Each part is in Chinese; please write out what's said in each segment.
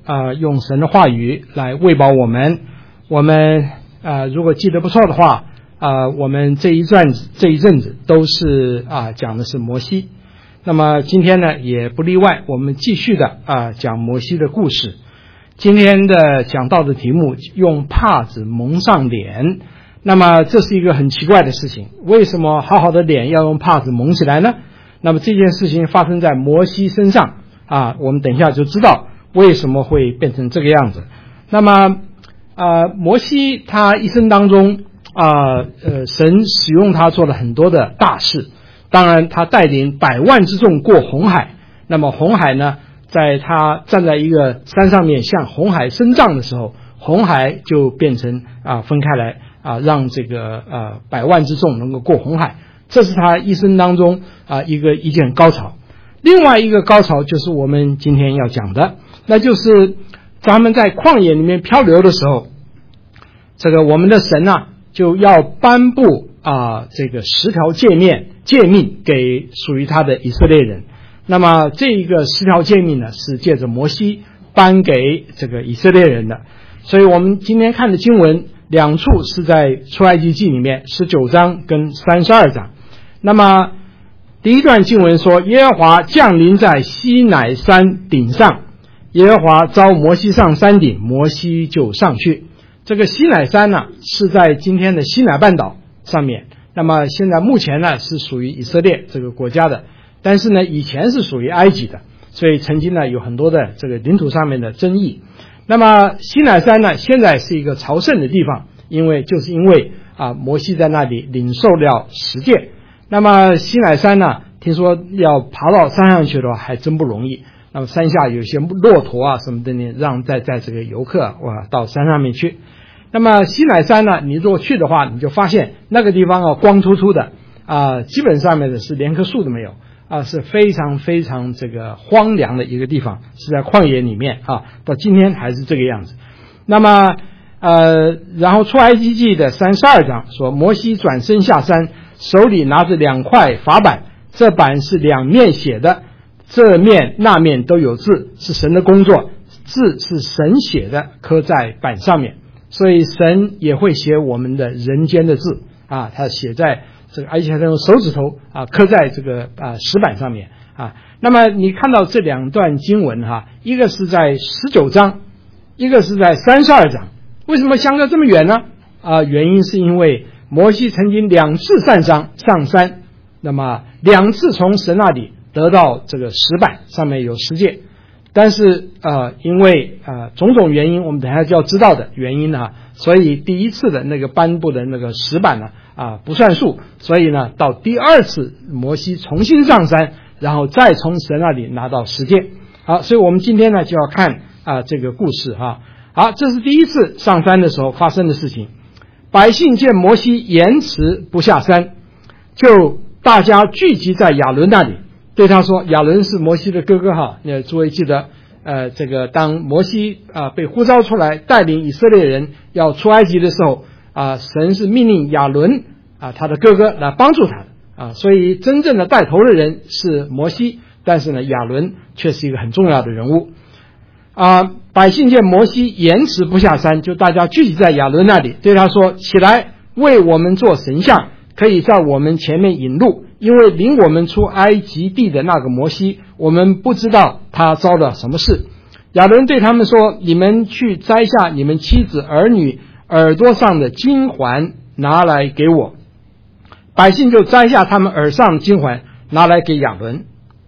用神的话语来喂饱我们。我们如果记得不错的话，我们这一阵子都是讲的是摩西。那么今天呢也不例外，我们继续的讲摩西的故事。今天的讲到的题目用帕子蒙上脸。那么这是一个很奇怪的事情，为什么好好的脸要用帕子蒙起来呢？那么这件事情发生在摩西身上我们等一下就知道为什么会变成这个样子。那么摩西他一生当中神使用他做了很多的大事，当然他带领100万之众过红海。那么红海呢，在他站在一个山上面向红海伸杖的时候，红海就变成分开来让这个100万之众能够过红海。这是他一生当中一件高潮。另外一个高潮就是我们今天要讲的，那就是他们在旷野里面漂流的时候，这个我们的神就要颁布这个10条诫命给属于他的以色列人。那么这一个10条诫命呢，是借着摩西颁给这个以色列人的。所以我们今天看的经文2处是在出埃及记里面19章跟32章。那么第一段经文说，耶和华降临在西乃山顶上，耶和华召摩西上山顶，摩西就上去。这个西乃山呢，是在今天的西乃半岛上面。那么现在目前呢是属于以色列这个国家的，但是呢以前是属于埃及的，所以曾经呢有很多的这个领土上面的争议。那么西乃山呢现在是一个朝圣的地方，因为摩西在那里领受了10诫。那么西乃山呢，听说要爬到山上去的话还真不容易。那么山下有些骆驼什么的呢，让在这个游客到山上面去。那么西乃山呢，你如果去的话，你就发现那个地方光秃秃的基本上面的是连棵树都没有是非常非常这个荒凉的一个地方，是在旷野里面到今天还是这个样子。那么然后出埃及记的32章说，摩西转身下山，手里拿着2块法板，这板是2面写的，这面那面都有字，是神的工作，字是神写的，刻在板上面。所以神也会写我们的人间的字他写在这个，而且他用手指头刻在这个石板上面那么你看到这2段经文一个是在19章，一个是在32章。为什么相隔这么远呢？原因是因为摩西曾经2次上山，那么2次从神那里得到这个石板，上面有10诫。但是因为种种原因，我们等一下就要知道的原因所以第一次的那个颁布的那个石板呢不算数。所以呢到第2次摩西重新上山，然后再从神那里拿到10诫。好，所以我们今天呢就要看这个故事好，这是第一次上山的时候发生的事情。百姓见摩西延迟不下山，就大家聚集在亚伦那里，对他说，亚伦是摩西的哥哥诸位记得这个当摩西被呼召出来带领以色列人要出埃及的时候神是命令亚伦他的哥哥来帮助他的所以真正的带头的人是摩西，但是呢亚伦却是一个很重要的人物百姓见摩西延迟不下山，就大家聚集在亚伦那里，对他说，起来为我们做神像，可以在我们前面引路，因为领我们出埃及地的那个摩西，我们不知道他遭了什么事。亚伦对他们说，你们去摘下你们妻子儿女耳朵上的金环拿来给我。百姓就摘下他们耳上的金环拿来给亚伦。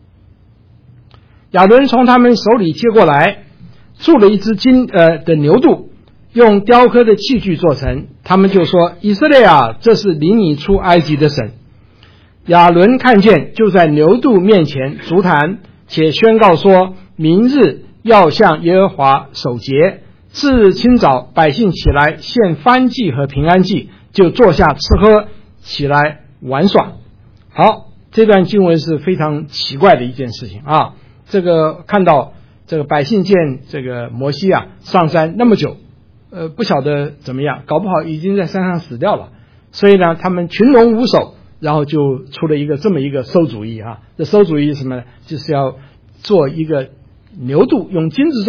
亚伦从他们手里接过来，铸了一只金的牛肚，用雕刻的器具做成。他们就说，以色列这是领你出埃及的神。亚伦看见，就在牛肚面前足坛，且宣告说，明日要向耶和华守节。次日清早，百姓起来献燔祭和平安祭，就坐下吃喝，起来玩耍。好，这段经文是非常奇怪的一件事情这个看到这个百姓见这个摩西上山那么久不晓得怎么样，搞不好已经在山上死掉了。所以呢他们群龙无首，然后就出了这么一个馊主意这馊主意是什么呢？就是要做一个牛肚，用金子做的，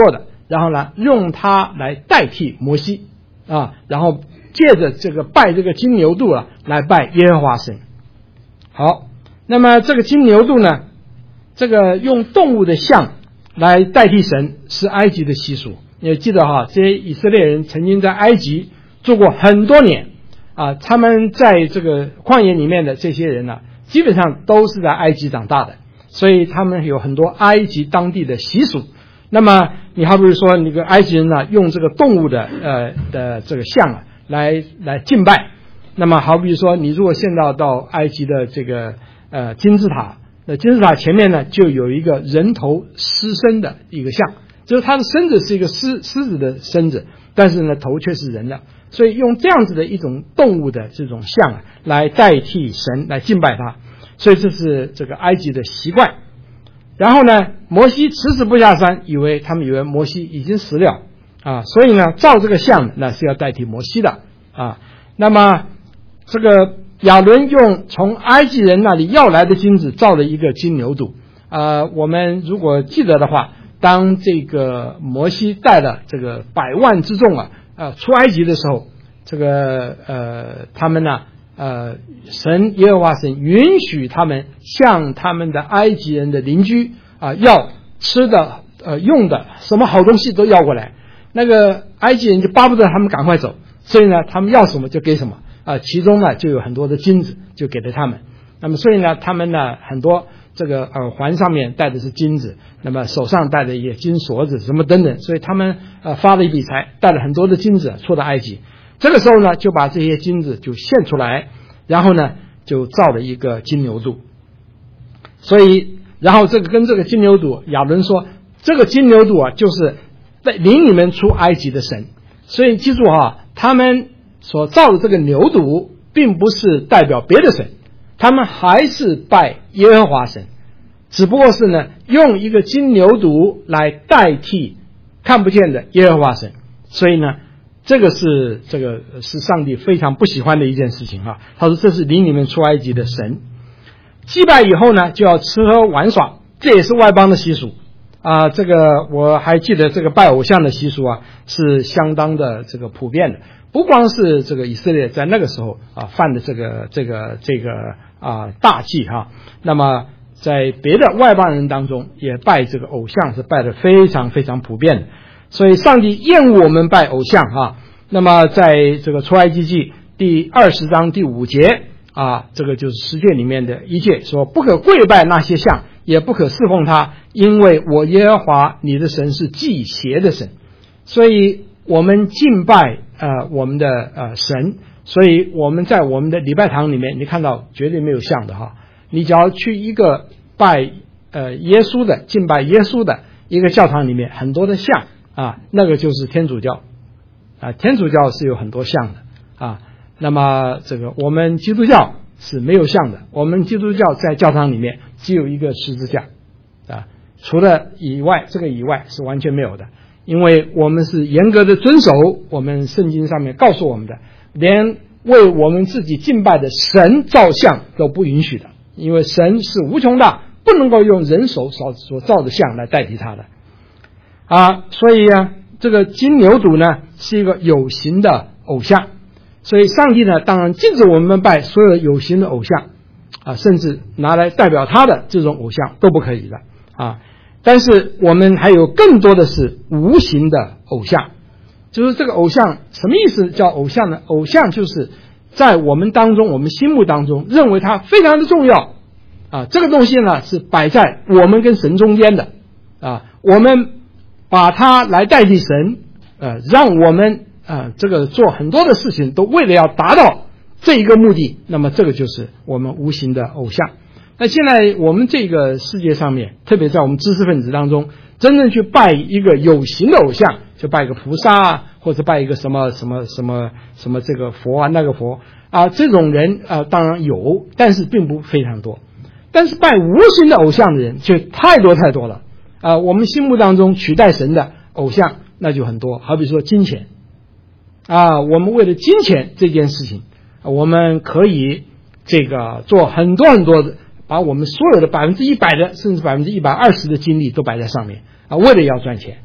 然后呢用它来代替摩西啊，然后借着这个拜这个金牛犊啊来拜耶和华神。好，那么这个金牛犊呢，这个用动物的像来代替神是埃及的习俗。你要记得哈，这些以色列人曾经在埃及住过很多年啊，他们在这个旷野里面的这些人呢，基本上都是在埃及长大的，所以他们有很多埃及当地的习俗。那么你好比如说那个埃及人呢，用这个动物的这个像啊来敬拜。那么好比说你如果现在到埃及的这个金字塔，那金字塔前面呢就有一个人头狮身的一个像，就是它的身子是一个狮子的身子，但是呢头却是人的，所以用这样子的一种动物的这种像啊来代替神来敬拜它，所以这是这个埃及的习惯。然后呢摩西迟迟不下山，他们以为摩西已经死了啊，所以呢造这个像那是要代替摩西的啊。那么这个亚伦用从埃及人那里要来的金子造了一个金牛犊我们如果记得的话，当这个摩西带了这个100万之众出埃及的时候，这个他们呢神耶和华神允许他们向他们的埃及人的邻居要吃的用的什么好东西都要过来，那个埃及人就巴不得他们赶快走，所以呢他们要什么就给什么其中呢就有很多的金子就给了他们。那么所以呢他们呢很多这个耳环上面戴的是金子，那么手上戴的也金锁子什么等等，所以他们发了一笔财，带了很多的金子出到埃及。这个时候呢就把这些金子就献出来，然后呢就造了一个金牛犊。所以然后这个跟这个金牛犊，亚伦说这个金牛犊就是领你们出埃及的神。所以记住他们所造的这个牛犊并不是代表别的神，他们还是拜耶和华神，只不过是呢用一个金牛犊来代替看不见的耶和华神。所以呢这个是上帝非常不喜欢的一件事情他说这是领你们出埃及的神。祭拜以后呢就要吃喝玩耍，这也是外邦的习俗这个我还记得这个拜偶像的习俗是相当的这个普遍的，不光是这个以色列在那个时候犯的这个大忌那么在别的外邦人当中也拜这个偶像是拜的非常非常普遍的。所以上帝厌恶我们拜偶像那么在这个出埃及记第20章第5节这个就是10诫里面的一诫，说不可跪拜那些像，也不可侍奉他，因为我耶和华你的神是忌邪的神。所以我们敬拜我们的神，所以我们在我们的礼拜堂里面你看到绝对没有像的你只要去一个拜耶稣的敬拜耶稣的一个教堂里面，很多的像那个就是天主教天主教是有很多像的那么这个我们基督教是没有像的，我们基督教在教堂里面只有一个十字架除了这个以外是完全没有的，因为我们是严格的遵守我们圣经上面告诉我们的，连为我们自己敬拜的神造像都不允许的，因为神是无穷大，不能够用人手所造的像来代替他的所以这个金牛犊呢是一个有形的偶像，所以上帝呢当然禁止我们拜所有有形的偶像甚至拿来代表他的这种偶像都不可以的但是我们还有更多的是无形的偶像。就是这个偶像什么意思叫偶像呢？偶像就是在我们当中，我们心目当中认为它非常的重要这个东西呢是摆在我们跟神中间的我们把它来代替神让我们这个做很多的事情都为了要达到这一个目的，那么这个就是我们无形的偶像。那现在我们这个世界上面，特别在我们知识分子当中，真正去拜一个有形的偶像，就拜一个菩萨或者拜一个什么这个佛那个佛这种人当然有，但是并不非常多。但是拜无形的偶像的人却太多了我们心目当中取代神的偶像那就很多，好比说金钱我们为了金钱这件事情，我们可以这个做很多的，把我们所有的100%的甚至120%的精力都摆在上面为了要赚钱。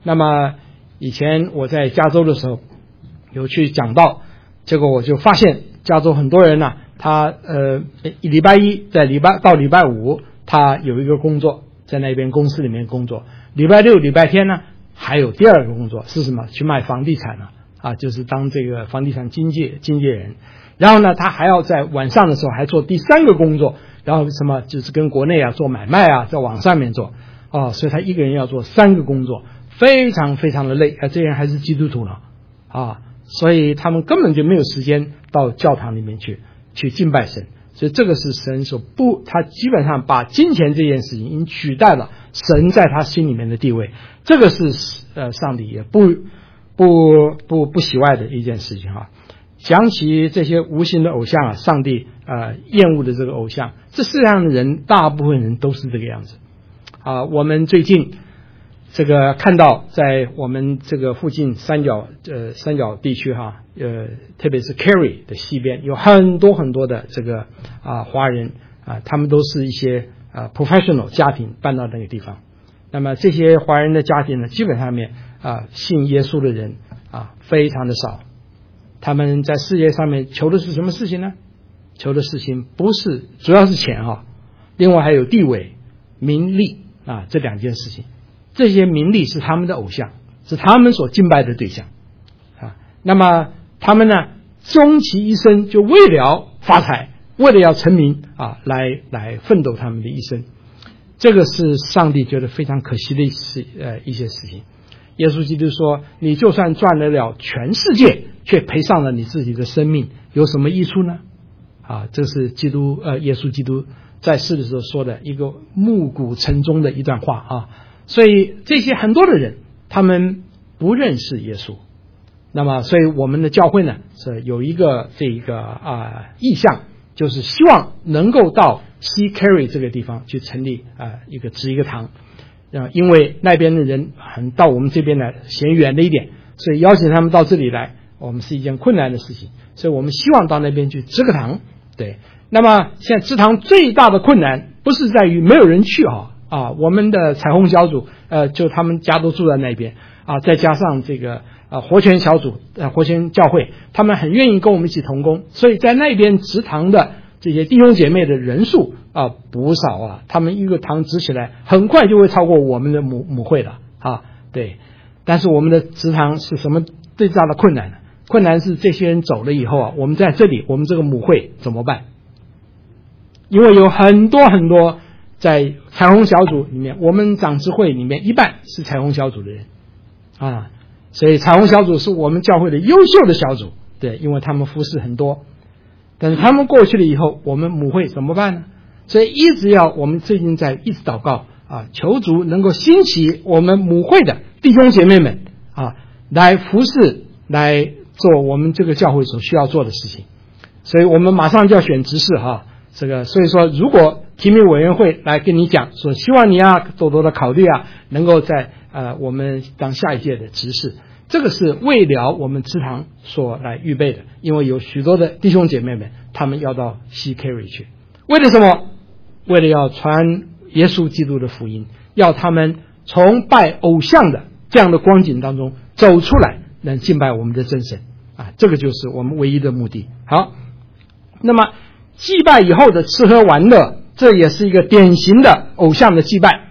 那么以前我在加州的时候有去讲道，结果我就发现加州很多人呢，他礼拜一到礼拜五他有一个工作，在那边公司里面工作，礼拜六礼拜天呢还有第二个工作是什么？去卖房地产就是当这个房地产经纪人。然后呢，他还要在晚上的时候还做第三个工作，然后什么就是跟国内做买卖在网上面做所以他一个人要做3个工作，非常非常的累这些人还是基督徒呢所以他们根本就没有时间到教堂里面去敬拜神。所以这个是神他基本上把金钱这件事情已经取代了神在他心里面的地位，这个是上帝也不喜爱的一件事情讲起这些无形的偶像上帝厌恶的这个偶像，这世界上的人大部分人都是这个样子我们最近这个看到在我们这个附近三角地区特别是 Cary 的西边有很多很多的这个华人他们都是一些professional 家庭搬到那个地方。那么这些华人的家庭呢，基本上面信耶稣的人非常的少。他们在世界上面求的是什么事情呢？求的事情不是主要是钱另外还有地位名利这2件事情。这些名利是他们的偶像，是他们所敬拜的对象那么他们呢终其一生就为了发财，为了要成名来奋斗他们的一生。这个是上帝觉得非常可惜的一些事情。耶稣基督说，你就算赚了全世界，却赔上了你自己的生命，有什么益处呢这是耶稣基督在世的时候说的一个暮鼓晨钟的一段话所以这些很多的人他们不认识耶稣。那么所以我们的教会呢是有一个意向，就是希望能够到西 Cary 这个地方去成立一个堂因为那边的人到我们这边来嫌远了一点，所以邀请他们到这里来我们是一件困难的事情，所以我们希望到那边去支个堂。对，那么现在支堂最大的困难不是在于没有人去我们的彩虹小组就他们家都住在那边再加上这个活泉小组活泉教会，他们很愿意跟我们一起同工，所以在那边支堂的这些弟兄姐妹的人数不少他们一个堂支起来很快就会超过我们的母会了对。但是我们的支堂是什么最大的困难呢？困难是这些人走了以后我们在这里我们这个母会怎么办？因为有很多很多在彩虹小组里面，我们长执会里面一半是彩虹小组的人所以彩虹小组是我们教会的优秀的小组，对，因为他们服侍很多。但是他们过去了以后，我们母会怎么办呢？所以我们最近在一直祷告求主能够兴起我们母会的弟兄姐妹们来服侍，来做我们这个教会所需要做的事情。所以我们马上就要选执事所以说如果提名委员会来跟你讲说希望你多多的考虑能够在我们当下一届的执事，这个是为了我们支堂所来预备的。因为有许多的弟兄姐妹们他们要到西 Cary 去，为了什么？为了要传耶稣基督的福音，要他们从拜偶像的这样的光景当中走出来，能敬拜我们的真神这个就是我们唯一的目的。好，那么祭拜以后的吃喝玩乐，这也是一个典型的偶像的祭拜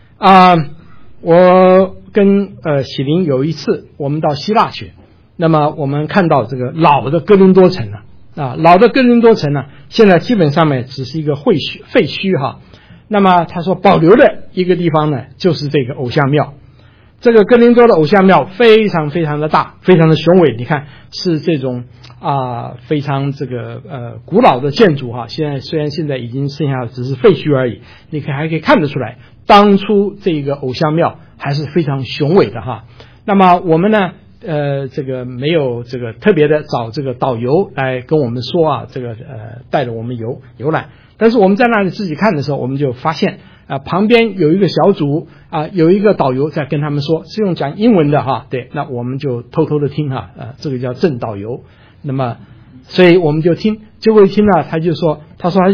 我跟喜林有一次我们到希腊去，那么我们看到这个老的哥林多城老的哥林多城现在基本上面只是一个废墟那么他说保留的一个地方呢就是这个偶像庙。这个哥林多的偶像庙非常非常的大，非常的雄伟，你看是这种非常这个古老的建筑虽然现在已经剩下只是废墟而已，你还可以看得出来当初这个偶像庙还是非常雄伟的那么我们呢这个没有这个特别的找这个导游来跟我们说这个带着我们游览，但是我们在那里自己看的时候，我们就发现旁边有一个小组有一个导游在跟他们说，是用讲英文的对，那我们就偷偷的听这个叫正导游。那么所以我们就听，结果一听他就说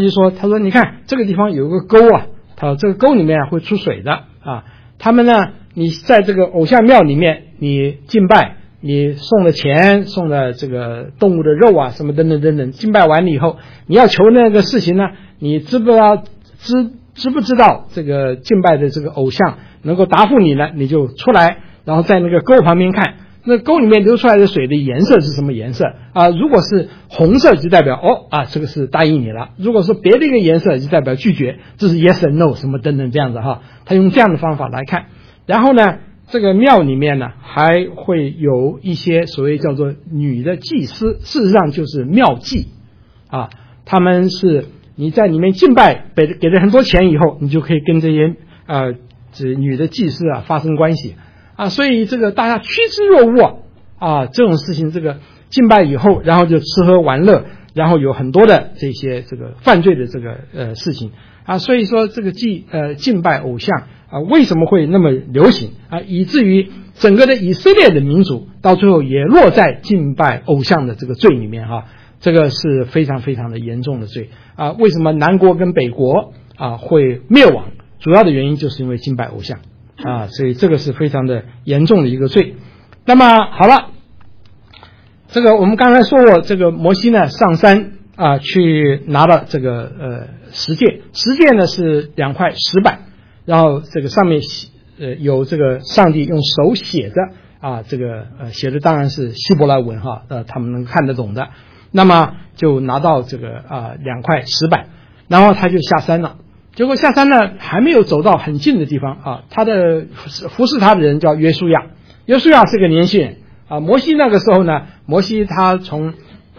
你看这个地方有个沟他说这个沟里面会出水的他们呢你在这个偶像庙里面，你敬拜，你送了钱，送了这个动物的肉啊，什么等等等等，敬拜完了以后，你要求那个事情呢，你知不知道这个敬拜的这个偶像能够答复你呢？你就出来，然后在那个沟旁边看，那沟里面流出来的水的颜色是什么颜色啊？如果是红色，就代表这个是答应你了；如果是别的一个颜色，就代表拒绝，这是 yes and no 什么等等这样子哈。他用这样的方法来看，然后呢，这个庙里面呢还会有一些所谓叫做女的祭司，事实上就是庙妓啊，他们是你在里面敬拜，给了很多钱以后，你就可以跟这些这女的祭司啊发生关系啊，所以这个大家趋之若鹜啊，这种事情，这个敬拜以后，然后就吃喝玩乐，然后有很多的这些这个犯罪的这个事情啊，所以说这个敬拜偶像啊，为什么会那么流行啊，以至于整个的以色列的民族到最后也落在敬拜偶像的这个罪里面哈。这个是非常非常的严重的罪啊！为什么南国跟北国啊会灭亡？主要的原因就是因为敬拜偶像啊，所以这个是非常的严重的一个罪。那么好了，这个我们刚才说过，这个摩西呢上山啊去拿了这个十诫呢是2块石板，然后这个上面有这个上帝用手写的啊，这个写的当然是希伯来文哈，他们能看得懂的。那么就拿到这个2块石板，然后他就下山了。结果下山呢，还没有走到很近的地方啊，他的服侍他的人叫约书亚，约书亚是个年轻人啊。摩西那个时候呢，摩西他从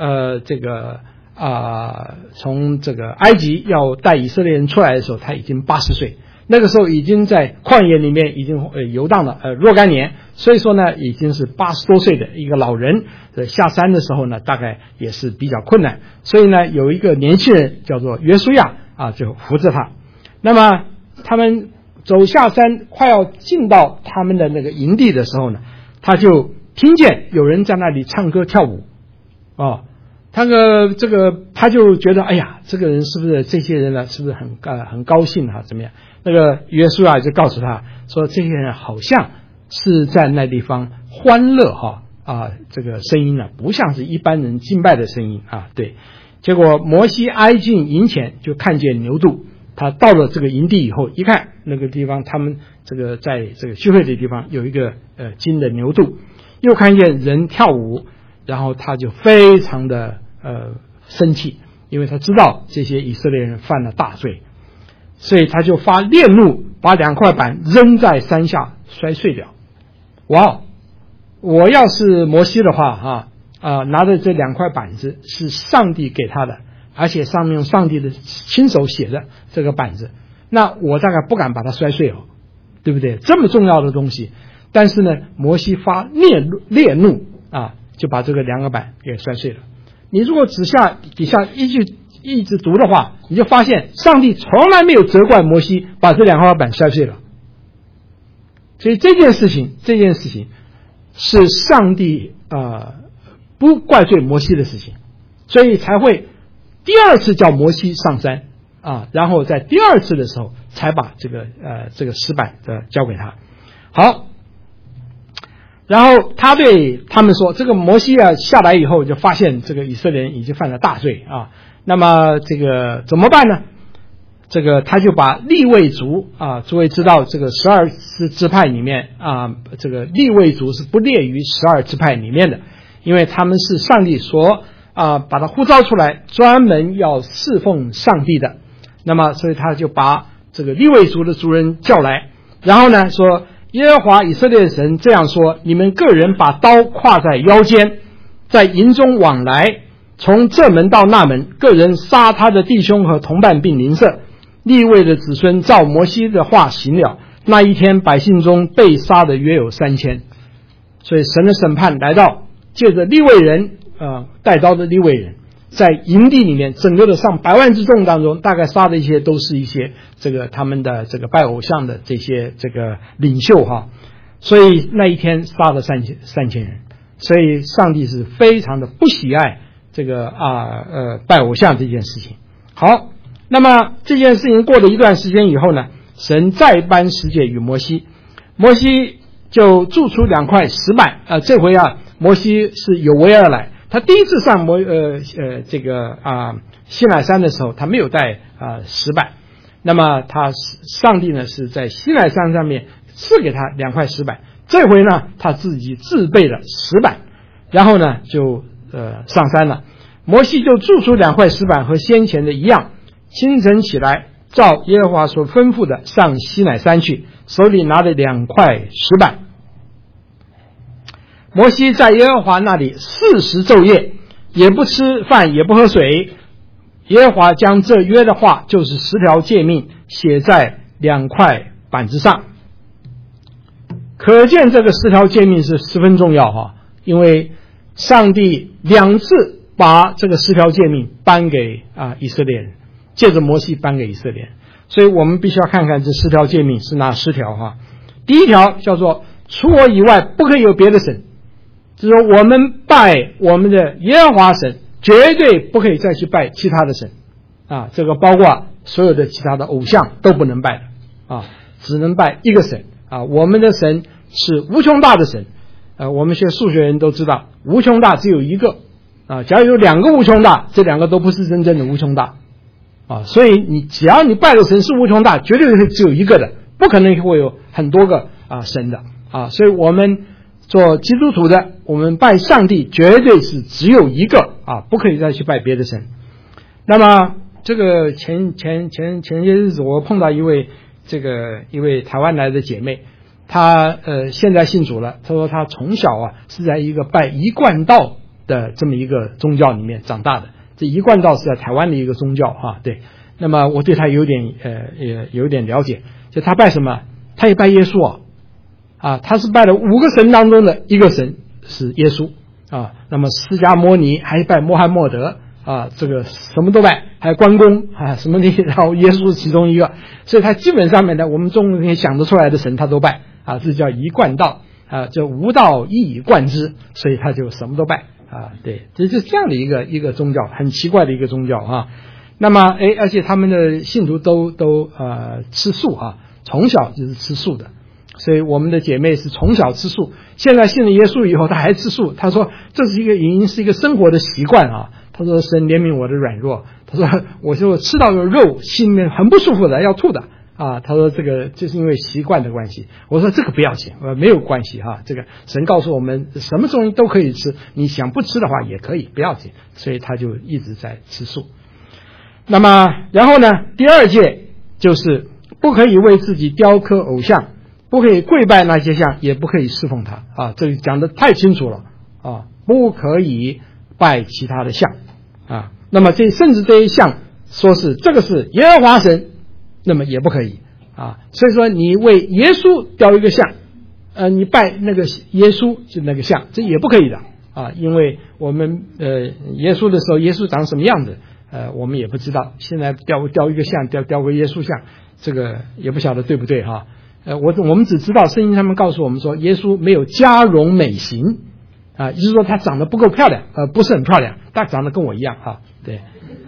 这个埃及要带以色列人出来的时候，他已经80岁。那个时候已经在旷野里面已经游荡了若干年，所以说呢已经是80多岁的一个老人，下山的时候呢大概也是比较困难，所以呢有一个年轻人叫做约书亚啊，就扶着他。那么他们走下山快要进到他们的那个营地的时候呢，他就听见有人在那里唱歌跳舞啊。他就觉得，哎呀，这个人是不是这些人呢？是不是很高兴啊？怎么样？那个约书亚就告诉他说，这些人好像是在那地方欢乐这个声音呢，不像是一般人敬拜的声音啊。对，结果摩西挨近营前，就看见牛犊。他到了这个营地以后，一看那个地方，他们这个在这个聚会的地方有一个金的牛犊，又看见人跳舞，然后他就非常的生气，因为他知道这些以色列人犯了大罪，所以他就发烈怒，把2块板扔在山下摔碎掉。哇！我要是摩西的话拿着这2块板子是上帝给他的，而且上面用上帝的亲手写的这个板子，那我大概不敢把它摔碎对不对？这么重要的东西，但是呢，摩西发烈怒就把这个2个板给摔碎了。你如果底下一直读的话，你就发现上帝从来没有责怪摩西把这2块板摔碎了。所以这件事情是上帝不怪罪摩西的事情，所以才会第2次叫摩西上山然后在第2次的时候才把这个石板交给他。好。然后他对他们说，这个摩西下来以后就发现这个以色列人已经犯了大罪那么这个怎么办呢？这个他就把利未族诸位知道这个12支派里面这个利未族是不列于12支派里面的，因为他们是上帝所把他呼召出来，专门要侍奉上帝的。那么所以他就把这个利未族的族人叫来，然后呢说，耶和华以色列神这样说，你们个人把刀挎在腰间，在营中往来，从这门到那门，个人杀他的弟兄和同伴并邻舍。利未的子孙照摩西的话行了，那一天百姓中被杀的约有3000。所以神的审判来到，借着利未人带刀的利未人，在营地里面整个的上百万之众当中，大概杀的一些都是一些这个他们的这个拜偶像的这些这个领袖所以那一天杀了3000人。所以上帝是非常的不喜爱这个拜偶像这件事情。好，那么这件事情过了一段时间以后呢，神再颁十诫与摩西， 摩西就铸出2块石板这回摩西是有为而来。他第一次上西乃山的时候，他没有带石板。那么上帝呢是在西乃山上面赐给他2块石板。这回呢，他自己自备了石板，然后呢就上山了。摩西就铸出2块石板，和先前的一样，清晨起来，照耶和华所吩咐的上西乃山去，手里拿着2块石板。摩西在耶和华那里40昼夜，也不吃饭，也不喝水。耶和华将这约的话，就是10条诫命，写在2块板子上。可见这个10条诫命是十分重要因为上帝2次把这个10条诫命颁给以色列人，借着摩西颁给以色列人。所以我们必须要看看这10条诫命是哪10条第一条叫做除我以外不可以有别的神，就是说我们拜我们的耶和华神，绝对不可以再去拜其他的神这个包括所有的其他的偶像都不能拜的只能拜一个神我们的神是无穷大的神我们学数学人都知道无穷大只有一个假如有2个无穷大，这2个都不是真正的无穷大所以只要你拜的神是无穷大，绝对是只有一个的，不可能会有很多个神的所以我们做基督徒的，我们拜上帝绝对是只有一个不可以再去拜别的神。那么这个前些日子我碰到一位台湾来的姐妹，她现在信主了。她说她从小是在一个拜一贯道的这么一个宗教里面长大的。这一贯道是在台湾的一个宗教对。那么我对她有点了解，就她拜什么？她也拜耶稣他是拜了5个神当中的一个神是耶稣那么释迦牟尼还拜穆罕默德这个什么都拜，还有关公什么的，然后耶稣是其中一个，所以他基本上面的我们中国人想得出来的神他都拜这叫一贯道就无道一以贯之，所以他就什么都拜对，这就是这样的一个宗教，很奇怪的一个宗教那么而且他们的信徒都吃素从小就是吃素的。所以我们的姐妹是从小吃素，现在信了耶稣以后她还吃素。她说这是已经是一个生活的习惯她说神怜悯我的软弱，她说我就吃到肉心里面很不舒服的要吐的她说这个就是因为习惯的关系。我说这个不要紧没有关系这个神告诉我们什么东西都可以吃，你想不吃的话也可以，不要紧。所以她就一直在吃素。那么然后呢，第2诫就是不可以为自己雕刻偶像，不可以跪拜那些像，也不可以侍奉他这个讲得太清楚了不可以拜其他的像那么甚至这一像说是这个是耶和华神，那么也不可以所以说你为耶稣雕一个像你拜那个耶稣就那个像，这也不可以的因为我们耶稣的时候，耶稣长什么样子我们也不知道，现在雕一个像，雕个耶稣像，这个也不晓得对不对我们只知道圣经上面告诉我们说耶稣没有加容美形也就是说他长得不够漂亮不是很漂亮，但长得跟我一样对。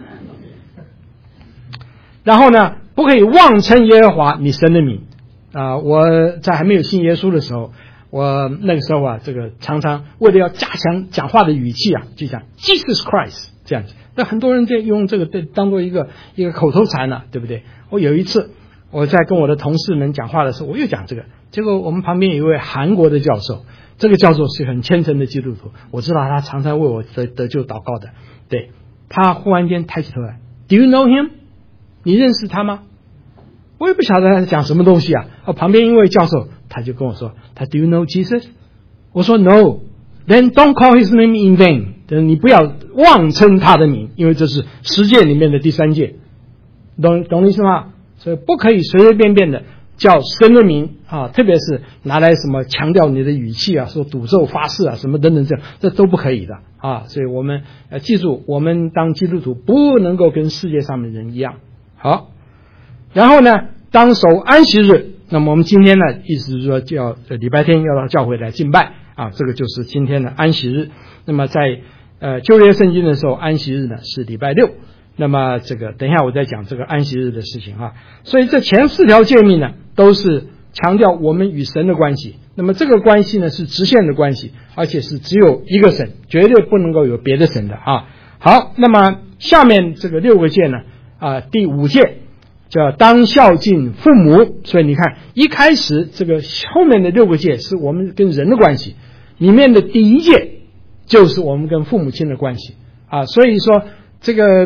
然后呢，不可以妄称耶和华你神的名我在还没有信耶稣的时候，我那个时候这个常常为了要加强讲话的语气就讲 Jesus Christ 这样子，那很多人在用这个当做一个口头禅对不对？我有一次我在跟我的同事们讲话的时候，我又讲这个，结果我们旁边有一位韩国的教授，这个教授是很虔诚的基督徒，我知道他常常为我得救祷告的。对，他忽然间抬起头来 ，Do you know him？ 你认识他吗？我也不晓得他在讲什么东西旁边一位教授他就跟我说，他 Do you know Jesus？ 我说 No。Then don't call his name in vain。你不要妄称他的名，因为这是10诫里面的第3诫，懂意思吗？所以不可以随随便便的叫神的名特别是拿来什么强调你的语气说赌咒发誓什么等等这都不可以的所以我们记住，我们当基督徒不能够跟世界上面的人一样。好，然后呢，当守安息日。那么我们今天呢，意思是说就要礼拜天要到教会来敬拜这个就是今天的安息日。那么在旧约圣经的时候，安息日呢是礼拜6。那么这个等一下我再讲这个安息日的事情所以这前4条诫命呢都是强调我们与神的关系。那么这个关系呢是直线的关系，而且是只有一个神，绝对不能够有别的神的啊。好，那么下面这个6个诫呢第5诫叫当孝敬父母。所以你看一开始这个后面的6个诫是我们跟人的关系，里面的第1诫就是我们跟父母亲的关系啊。所以说这个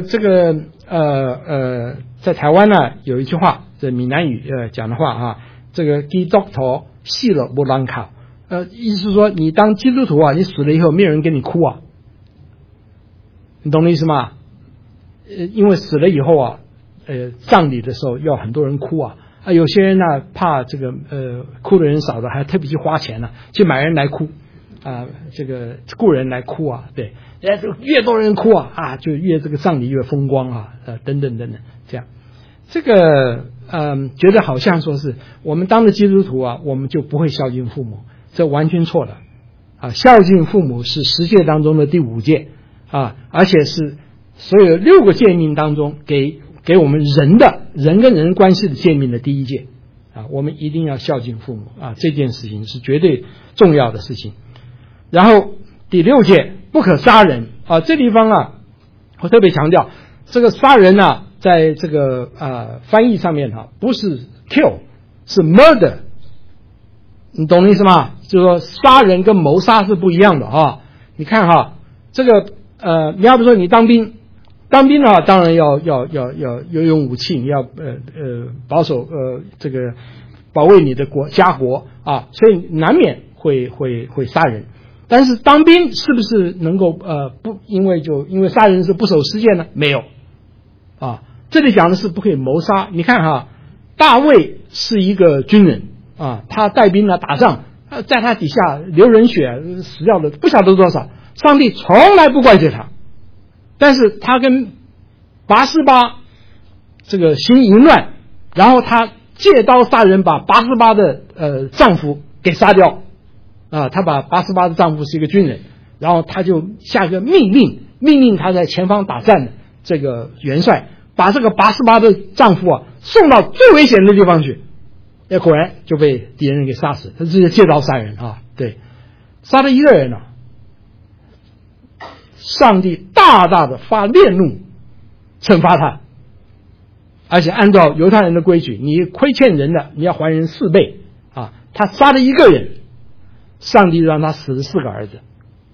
在台湾呢有一句话，这闽南语讲的话啊，这个基督徒死了不人哭，意思是说你当基督徒啊，你死了以后没有人跟你哭啊，你懂我意思吗？因为死了以后啊，葬礼的时候要很多人哭啊，有些人呢怕这个哭的人少的，还特别去花钱呢，去买人来哭这个雇人来哭啊，对，越多人哭啊就越这个葬礼越风光啊，等等等等，这样，这个觉得好像说是我们当了基督徒啊，我们就不会孝敬父母，这完全错了啊！孝敬父母是10诫当中的第5诫啊，而且是所有6个诫命当中给我们人跟人关系的诫命的第1诫啊，我们一定要孝敬父母啊，这件事情是绝对重要的事情。然后第6诫不可杀人啊，这地方啊，我特别强调这个杀人啊，在这个翻译上面不是 kill 是 murder， 你懂我意思吗？就是说杀人跟谋杀是不一样的啊。你看这个你要不说你当兵啊，当然要用武器，你要保守这个保卫你的家国啊，所以难免会杀人。但是当兵是不是能够不因为杀人是不守世界呢？没有啊，这里讲的是不可以谋杀。你看大卫是一个军人啊，他带兵打仗，在他底下流人血，死掉的不晓得多少，上帝从来不怪罪他。但是他跟拔示巴这个行淫乱，然后他借刀杀人，把拔示巴的丈夫给杀掉啊。他把拔示巴的丈夫是一个军人，然后他就下个命令他在前方打战的这个元帅，把这个拔示巴的丈夫送到最危险的地方去，果然就被敌人给杀死。他直接借刀杀人对，杀了一个人上帝大大的发烈怒惩罚他，而且按照犹太人的规矩，你亏欠人的你要还人4倍他杀了一个人，上帝让他死了4个儿子，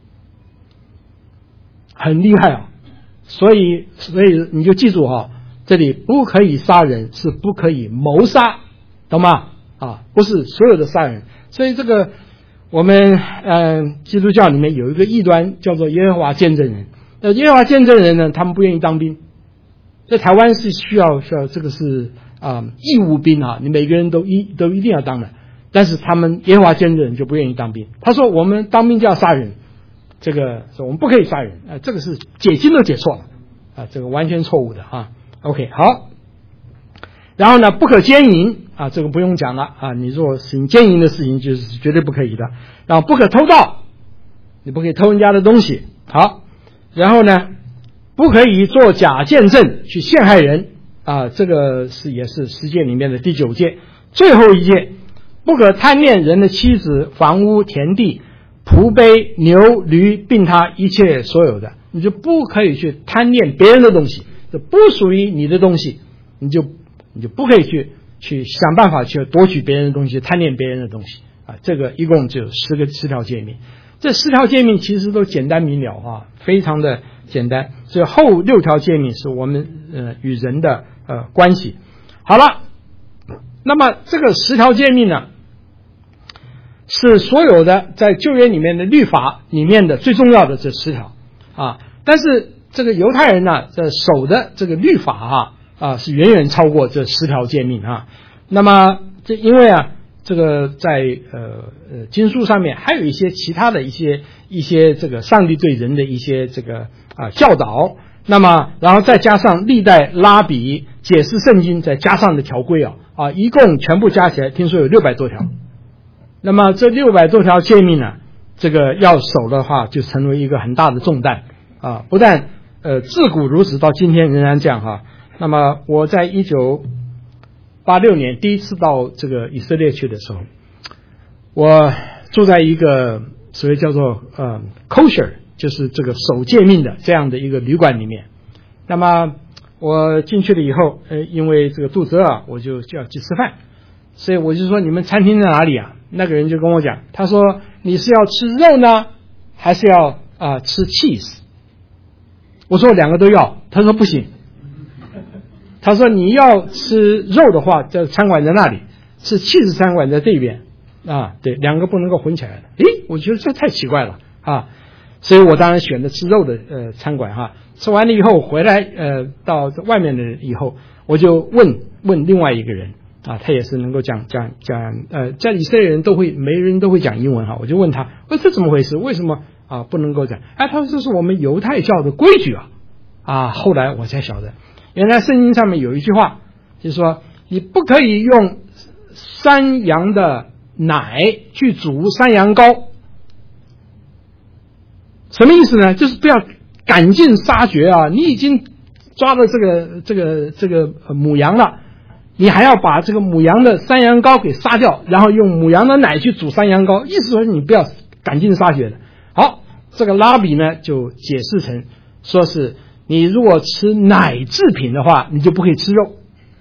很厉害所以你就记住这里不可以杀人，是不可以谋杀，懂吗？不是所有的杀人。所以这个我们基督教里面有一个异端叫做耶和华见证人。耶和华见证人呢，他们不愿意当兵，在台湾是需要这个是义务兵你每个人都一定要当的。但是他们耶和华见证人就不愿意当兵，他说我们当兵就要杀人，这个我们不可以杀人这个是解经都解错了这个完全错误的OK 好，然后呢不可奸淫这个不用讲了你如果行奸淫的事情就是绝对不可以的。然后不可偷盗，你不可以偷人家的东西。好，然后呢不可以做假见证去陷害人这个也是10诫里面的第9诫。最后一诫，不可贪恋人的妻子、房屋、田地、仆婢、牛驴，并他一切所有的，你就不可以去贪恋别人的东西，这不属于你的东西，你就不可以去想办法去夺取别人的东西，贪恋别人的东西这个一共就有10条诫命。这10条诫命其实都简单明了非常的简单。所以后6条诫命是我们与人的关系。好了，那么这个10条诫命呢，是所有的在旧约里面的律法里面的最重要的这10条但是这个犹太人呢，这守的这个律法是远远超过这10条诫命那么这因为这个在经书上面还有一些其他的一些这个上帝对人的一些这个教导，那么然后再加上历代拉比解释圣经再加上的条规一共全部加起来听说有600多条。那么这600多条诫命呢，这个要守的话就成为一个很大的重担不但自古如此，到今天仍然这样那么我在1928 86年第一次到这个以色列去的时候，我住在一个所谓叫做kosher， 就是这个守诫命的这样的一个旅馆里面。那么我进去了以后，因为这个肚子饿，我就要去吃饭，所以我就说你们餐厅在哪里啊？那个人就跟我讲，他说你是要吃肉呢，还是要吃 cheese？ 我说我两个都要，他说不行，他说你要吃肉的话，这餐馆在那里，吃 cheese 餐馆在这边啊，对，两个不能够混起来的。我觉得这太奇怪了啊，所以我当然选择吃肉的餐馆哈。吃完了以后回来到外面的人以后，我就问另外一个人啊，他也是能够讲在以色列人每个人都会讲英文哈，我就问他，我说这怎么回事？为什么不能够讲？他说这是我们犹太教的规矩啊。后来我才晓得，原来圣经上面有一句话，就是说你不可以用山羊的奶去煮山羊羔。什么意思呢？就是不要赶尽杀绝啊！你已经抓到这个母羊了，你还要把这个母羊的山羊羔给杀掉，然后用母羊的奶去煮山羊羔，意思说你不要赶尽杀绝的。好，这个拉比呢就解释成说是你如果吃奶制品的话，你就不可以吃肉；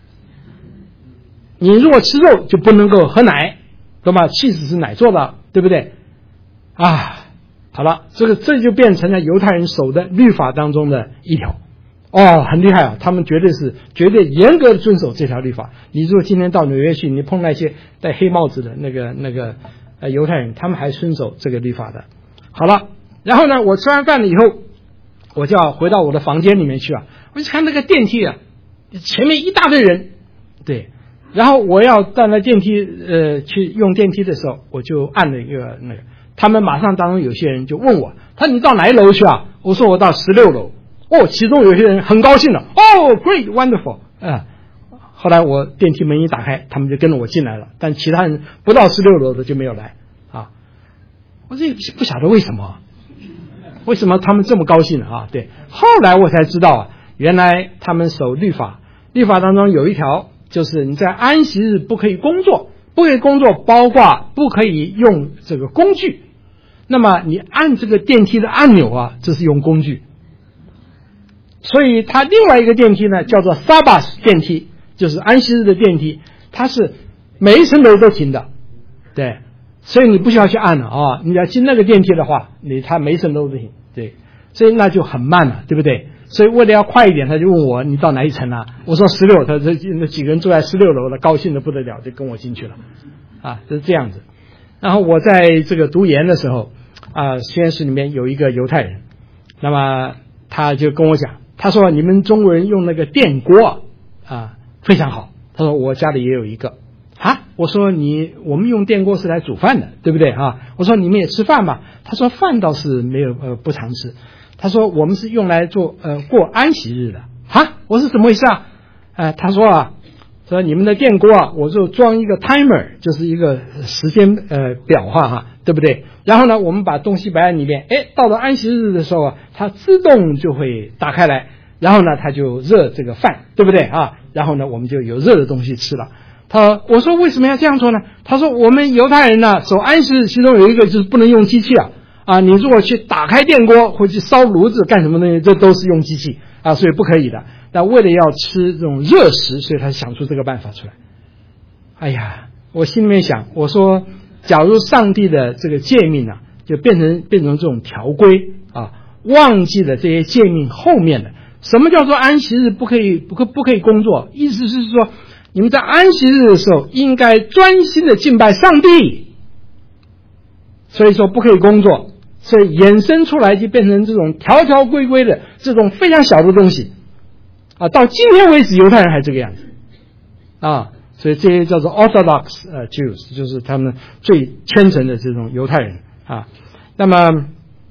你如果吃肉就不能够喝奶，懂吗？cheese是奶做的，对不对？好了，这就变成了犹太人守的律法当中的一条。很厉害啊！他们绝对严格的遵守这条律法。你如果今天到纽约去，你碰那些戴黑帽子的那个犹太人，他们还遵守这个律法的。好了，然后呢，我吃完饭了以后，我就要回到我的房间里面去我就看那个电梯前面一大堆人，对，然后我要到那电梯去用电梯的时候，我就按了一个那个。他们马上当中有些人就问我，他说你到哪一楼去我说我到16楼。其中有些人很高兴了，great wonderful 后来我电梯门一打开，他们就跟着我进来了，但其他人不到16楼的就没有来我这不晓得为什么他们这么高兴对，后来我才知道原来他们守律法当中有一条，就是你在安息日不可以工作，包括不可以用这个工具。那么你按这个电梯的按钮这是用工具。所以它另外一个电梯呢叫做 Sabbath 电梯，就是安息日的电梯，它是每一层楼都停的，对，所以你不需要去按了你要进那个电梯的话，它每一层楼都停，对，所以那就很慢了，对不对？所以为了要快一点，他就问我你到哪一层我说16，他那几个人住在16楼了，高兴的不得了，就跟我进去了就是这样子。然后我在这个读研的时候实验室里面有一个犹太人，那么他就跟我讲，他说你们中国人用那个电锅非常好，他说我家里也有一个我说我们用电锅是来煮饭的，对不对我说你们也吃饭吗？他说饭倒是没有不常吃，他说我们是用来做过安息日的我说怎么回事他说你们的电锅我就装一个 timer， 就是一个时间表对不对？然后呢我们把东西摆在里面，到了安息日的时候它自动就会打开来，然后呢它就热这个饭，对不对然后呢我们就有热的东西吃了。我说为什么要这样做呢？他说我们犹太人呢守安息日，其中有一个就是不能用机器你如果去打开电锅或去烧炉子干什么东西，这都是用机器所以不可以的。但为了要吃这种热食，所以他想出这个办法出来。我心里面想，我说假如上帝的这个诫命就变成这种条规忘记了这些诫命后面的。什么叫做安息日不可以工作？意思是说你们在安息日的时候应该专心的敬拜上帝，所以说不可以工作，所以衍生出来就变成这种条条规规的这种非常小的东西到今天为止犹太人还这个样子所以这些叫做 Orthodox Jews， 就是他们最虔诚的这种犹太人那么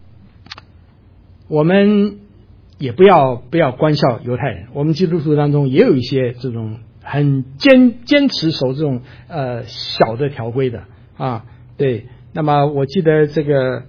我们也不要关笑犹太人，我们基督徒当中也有一些这种很坚持守这种小的条规的对。那么我记得这个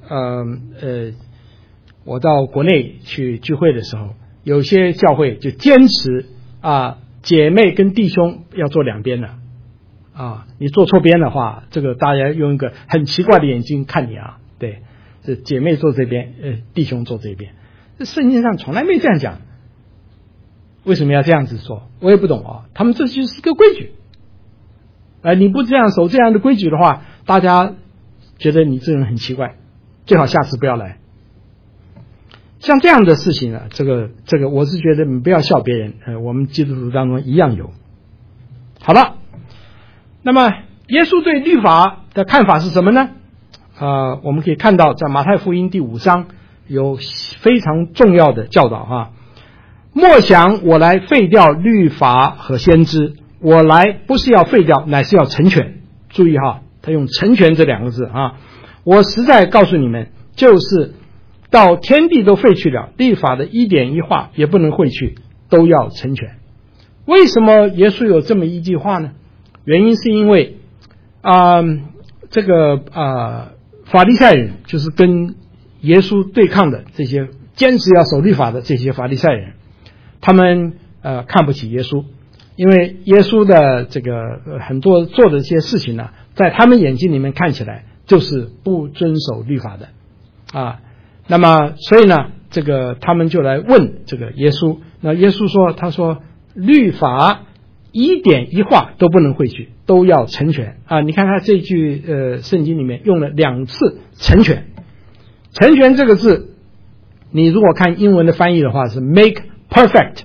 我到国内去聚会的时候，有些教会就坚持姐妹跟弟兄要坐两边的啊，你坐错边的话，这个大家用一个很奇怪的眼睛看你啊。对，这姐妹坐这边，弟兄坐这边，这圣经上从来没这样讲，为什么要这样子说？我也不懂啊。他们这就是一个规矩，你不这样守这样的规矩的话，大家觉得你这人很奇怪，最好下次不要来。像这样的事情呢，这个我是觉得你不要笑别人，我们基督徒当中一样有。好了，那么耶稣对律法的看法是什么呢？我们可以看到在马太福音第5章有非常重要的教导啊。莫想我来废掉律法和先知，我来不是要废掉，乃是要成全。注意哈，他用成全这2个字啊。我实在告诉你们，就是到天地都废去了，律法的一点一画也不能废去，都要成全。为什么耶稣有这么一句话呢？原因是因为法利赛人，就是跟耶稣对抗的这些坚持要守律法的这些法利赛人，他们看不起耶稣，因为耶稣的这个很多做的这些事情呢，在他们眼睛里面看起来就是不遵守律法的啊。那么所以呢，他们就来问这个耶稣。那耶稣说，他说律法一点一画都不能废去，都要成全啊！你看他这句圣经里面用了2次成全。成全这个字，你如果看英文的翻译的话是 make perfect，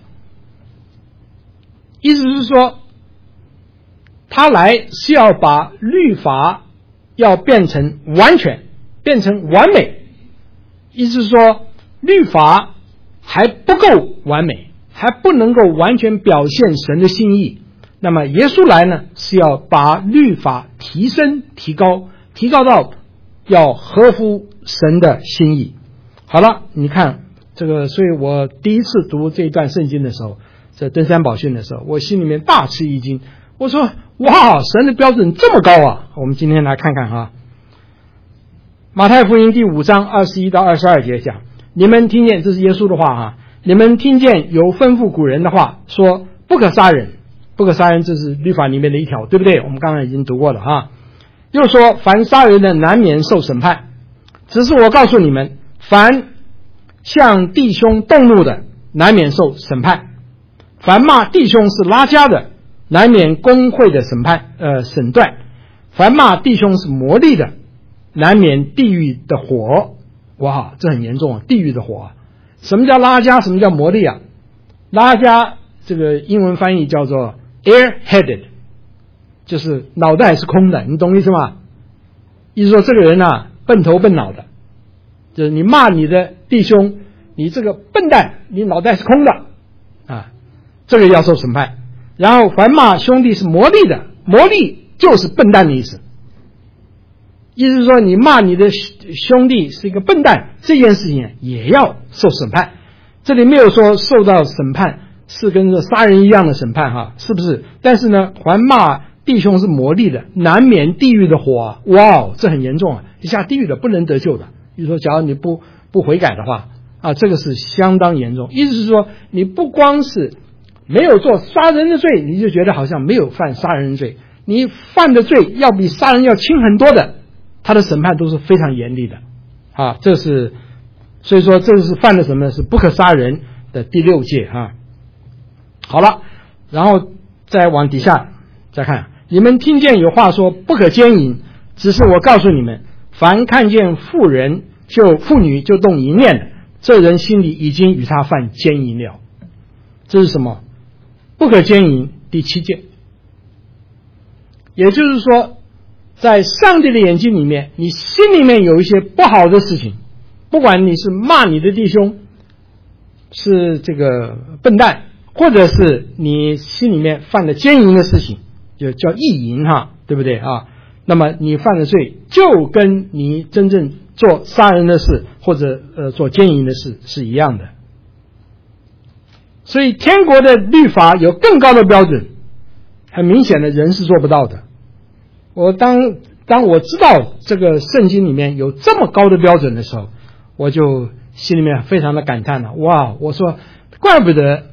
意思是说他来是要把律法要变成完全，变成完美。意思是说律法还不够完美，还不能够完全表现神的心意。那么耶稣来呢，是要把律法提升提高到要合乎神的心意。好了，你看这个，所以我第一次读这一段圣经的时候，在登山宝训的时候，我心里面大吃一惊。我说哇，神的标准这么高啊！我们今天来看看哈，马太福音第5章21到22节讲，你们听见，这是耶稣的话哈，你们听见有吩咐古人的话，说不可杀人，不可杀人，这是律法里面的一条，对不对？我们刚才已经读过了哈。又说凡杀人的难免受审判，只是我告诉你们，凡向弟兄动怒的难免受审判，凡骂弟兄是拉加的难免公会的审断，凡骂弟兄是魔力的难免地狱的火。哇，这很严重啊，地狱的火啊！什么叫拉加？什么叫魔力啊？拉加这个英文翻译叫做 airheaded， 就是脑袋是空的，你懂意思吗？意思说这个人啊，笨头笨脑的，就是你骂你的弟兄，你这个笨蛋，你脑袋是空的啊，这个要受审判。然后凡骂兄弟是魔力的，魔力就是笨蛋的意思。意思是说你骂你的兄弟是一个笨蛋，这件事情也要受审判。这里没有说受到审判是跟这杀人一样的审判哈，是不是？但是呢，还骂弟兄是魔力的，难免地狱的火啊！哇，这很严重啊，一下地狱的不能得救的。比如说假如你不悔改的话啊，这个是相当严重。意思是说你不光是没有做杀人的罪，你就觉得好像没有犯杀人罪，你犯的罪要比杀人要轻很多的，他的审判都是非常严厉的啊。这是所以说这是犯了什么呢？是不可杀人的第6戒啊。好了，然后再往底下再看，你们听见有话说不可奸淫，只是我告诉你们，凡看见妇女就动淫念的，这人心里已经与他犯奸淫了。这是什么？不可奸淫第7戒。也就是说在上帝的眼睛里面，你心里面有一些不好的事情，不管你是骂你的弟兄是这个笨蛋，或者是你心里面犯了奸淫的事情，就叫意淫哈，对不对啊？那么你犯的罪就跟你真正做杀人的事或者做奸淫的事是一样的。所以天国的律法有更高的标准，很明显的人是做不到的。当我知道这个圣经里面有这么高的标准的时候，我就心里面非常的感叹了。哇，我说怪不得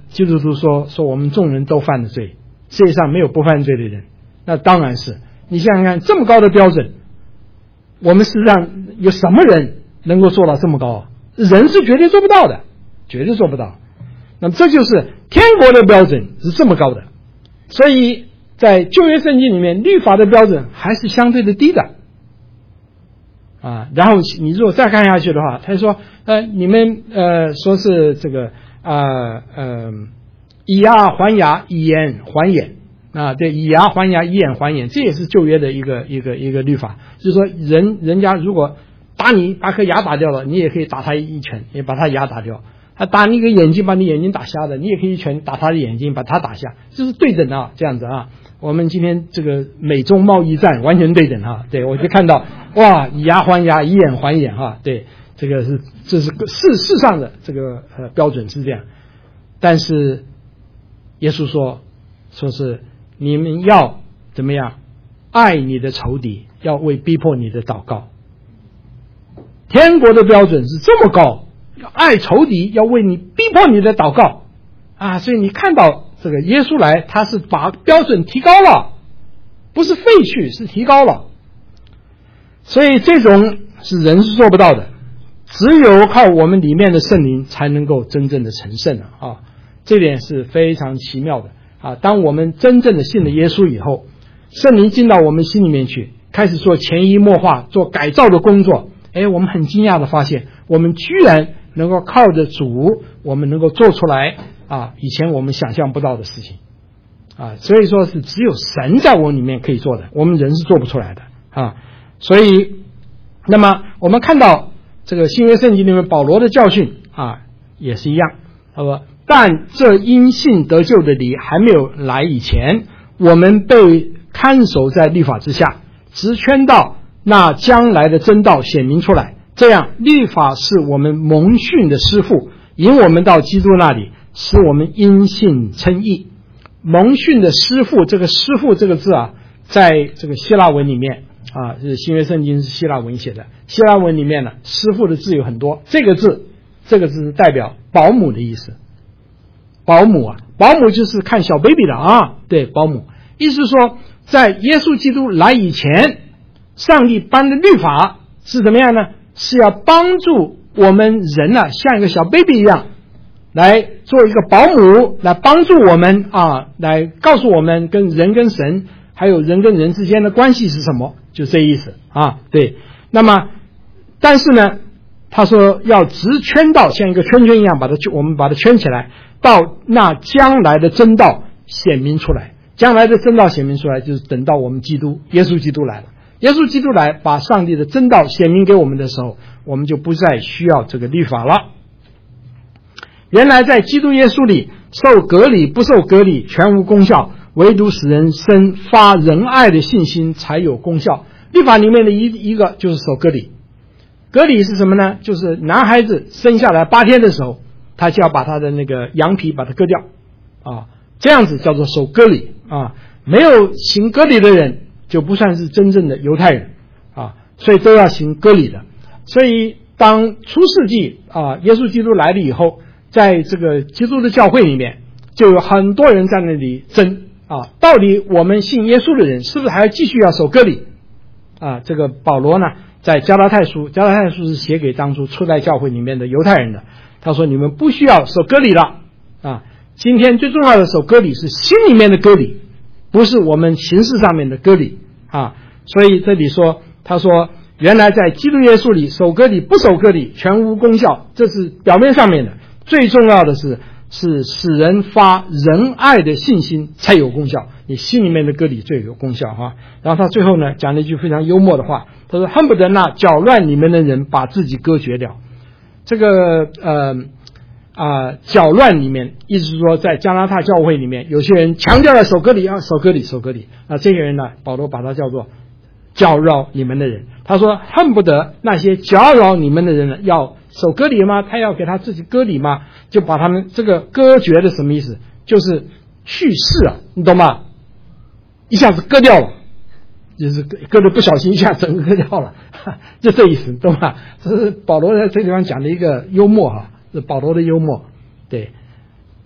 基督徒说我们众人都犯了罪，世界上没有不犯罪的人，那当然是。你想想看，这么高的标准，我们事实上有什么人能够做到这么高啊？人是绝对做不到的，绝对做不到。那么这就是天国的标准是这么高的，所以在旧约圣经里面，律法的标准还是相对的低的啊。然后你如果再看下去的话，他说你们说是这个以牙还牙，以眼还眼啊，对，以牙还牙，以眼还眼，这也是旧约的一个律法，就是说人家如果打你把颗牙打掉了，你也可以打他一拳，也把他牙打掉。他打你一个眼睛，把你眼睛打瞎的，你也可以一拳打他的眼睛，把他打瞎，就是对等啊，这样子啊。我们今天这个美中贸易战完全对等哈，对，我就看到哇，以牙还牙，以眼还眼哈，对，这是世上的这个标准是这样。但是耶稣说是你们要怎么样爱你的仇敌，要为逼迫你的祷告。天国的标准是这么高，要爱仇敌，要为你逼迫你的祷告啊！所以你看到这个耶稣来，他是把标准提高了，不是废去，是提高了。所以这种是人是做不到的，只有靠我们里面的圣灵才能够真正的成圣啊！这点是非常奇妙的啊！当我们真正的信了耶稣以后，圣灵进到我们心里面去，开始做潜移默化、做改造的工作。我们很惊讶的发现，我们居然能够靠着主，我们能够做出来啊，以前我们想象不到的事情啊，所以说是只有神在我里面可以做的，我们人是做不出来的啊。所以，那么我们看到这个新约圣经里面保罗的教训啊，也是一样，他说：但这因信得救的理还没有来以前，我们被看守在律法之下，直圈到那将来的真道显明出来，这样律法是我们蒙训的师傅，引我们到基督那里，使我们因信称义。蒙训的师傅，这个师傅这个字啊，在这个希腊文里面啊，是新约圣经是希腊文写的，希腊文里面呢，师傅的字有很多，这个字是代表保姆的意思。保姆就是看小 baby 的啊，对，保姆，意思是说在耶稣基督来以前，上帝颁的律法是怎么样呢？是要帮助我们人呢，像一个小 baby 一样，来做一个保姆，来帮助我们啊，来告诉我们跟神，还有人跟人之间的关系是什么，就这意思啊。对，那么但是呢，他说要直圈到像一个圈圈一样，我们把它圈起来，到那将来的真道显明出来。将来的真道显明出来，就是等到我们耶稣基督来了。耶稣基督来把上帝的真道显明给我们的时候，我们就不再需要这个律法了。原来在基督耶稣里，受割礼不受割礼全无功效，唯独使人生发仁爱的信心才有功效。律法里面的一个就是受割礼。割礼是什么呢？就是男孩子生下来8天的时候，他就要把他的那个羊皮把它割掉啊，这样子叫做受割礼啊。没有行割礼的人就不算是真正的犹太人啊，所以都要行割礼的。所以当出世纪啊，耶稣基督来了以后，在这个基督的教会里面，就有很多人在那里争啊，到底我们信耶稣的人是不是还要继续要守割礼啊？这个保罗呢，在加拉太书是写给当初初代教会里面的犹太人的，他说你们不需要守割礼了啊。今天最重要的守割礼是心里面的割礼，不是我们形式上面的割礼啊。所以这里说，他说原来在基督耶稣里守割礼不守割礼全无功效，这是表面上面的，最重要的是使人发仁爱的信心才有功效，你心里面的割礼最有功效哈。然后他最后呢讲了一句非常幽默的话，他说恨不得那搅乱你们的人把自己割绝掉。这个搅乱里面意思是说，在加拉太教会里面有些人强调了守割礼啊，守割礼啊，这些人呢保罗把他叫做搅扰你们的人。他说恨不得那些搅扰你们的人呢要守割礼吗？他要给他自己割礼吗？就把他们这个割绝的什么意思？就是去世啊，你懂吗？一下子割掉了，就是割的不小心一下整个割掉了，就这意思，懂吗？这是保罗在这地方讲的一个幽默哈，是保罗的幽默。对，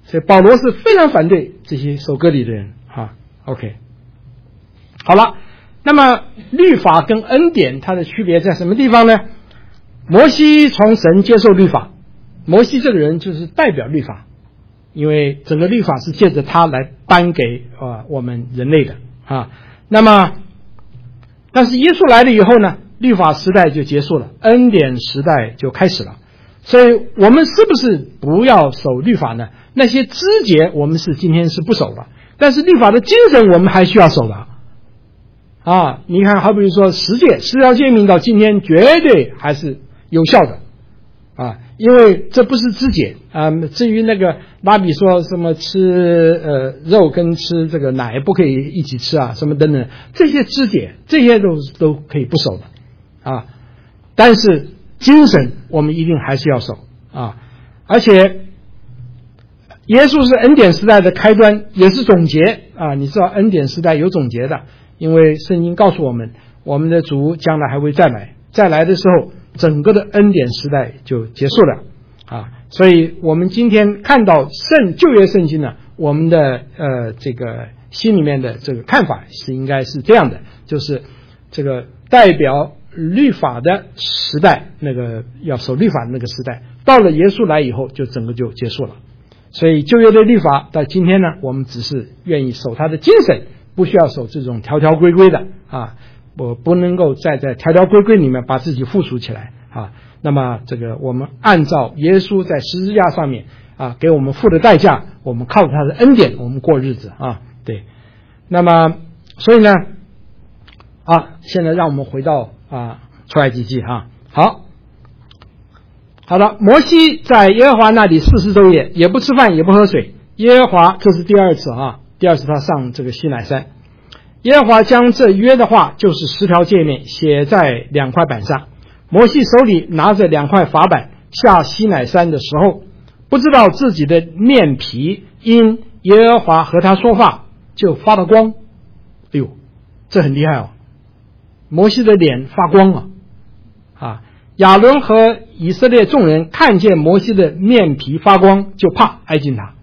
所以保罗是非常反对这些守割礼的人OK， 好了，那么律法跟恩典它的区别在什么地方呢？摩西从神接受律法，摩西这个人就是代表律法，因为整个律法是借着他来颁给我们人类的那么但是耶稣来了以后呢，律法时代就结束了，恩典时代就开始了。所以我们是不是不要守律法呢？那些枝节我们今天是不守的，但是律法的精神我们还需要守的你看好比说10条诫命到今天绝对还是有效的因为这不是枝节至于那个拉比说什么吃肉跟吃这个奶不可以一起吃什么等等，这些枝节这些都可以不守的但是精神我们一定还是要守而且耶稣是恩典时代的开端，也是总结你知道恩典时代有总结的，因为圣经告诉我们，我们的主将来还会再来的时候，整个的恩典时代就结束了所以我们今天看到旧约圣经呢，我们的这个心里面的这个看法是应该是这样的，就是这个代表律法的时代，那个要守律法的那个时代，到了耶稣来以后，就整个就结束了。所以旧约的律法到今天呢，我们只是愿意守它的精神，不需要守这种条条规规的我不能够在条条规规里面把自己附属起来那么这个我们按照耶稣在十字架上面给我们付的代价，我们靠着他的恩典我们过日子对。那么所以呢现在让我们回到出埃及记好了，摩西在耶和华那里40昼夜，也不吃饭也不喝水。耶和华这是第二次他上这个西乃山。耶和华将这约的话，就是10条诫命写在2块板上。摩西手里拿着2块法板下西乃山的时候，不知道自己的面皮因耶和华和他说话就发了光。哎呦，这很厉害摩西的脸发光亚伦和以色列众人看见摩西的面皮发光，就怕挨近他。